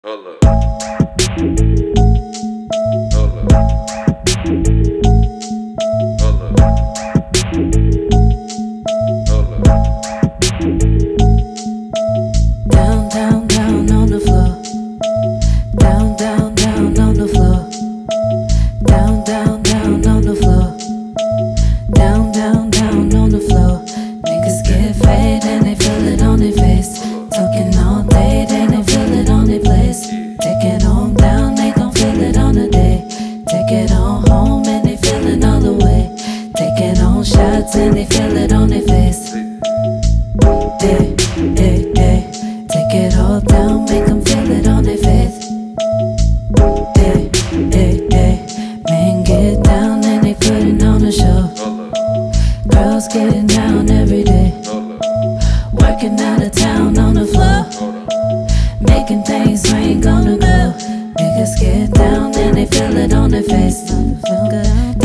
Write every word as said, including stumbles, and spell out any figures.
Hold up. Hold up. Hold up. Hold up. Down, down, down on the floor. Down, down, down on the floor. Down, down, down on the floor. Down, down, down on the floor. Niggas get paid and they feel it on their face. Talking all day, then they feel it on their place. Take it on down, they gon' feel it on the day. Take it on home and they feel it all the way. Take it on shots and they feel it on their face. Hey, hey, hey. Take it all down, make them feel it on their face. Hey, hey, hey. Men get down and they putting on a show. Girls getting down every day. Working out of town on the floor. Making things rain, gonna go. Niggas get down and they feel it on their face.